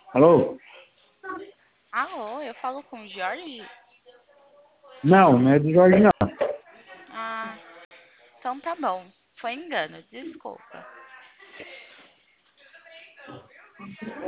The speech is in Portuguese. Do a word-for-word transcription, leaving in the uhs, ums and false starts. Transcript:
Alô? Alô, eu falo com o Jorge? Não, não é do Jorge, não. Ah, então tá bom. Foi engano, desculpa.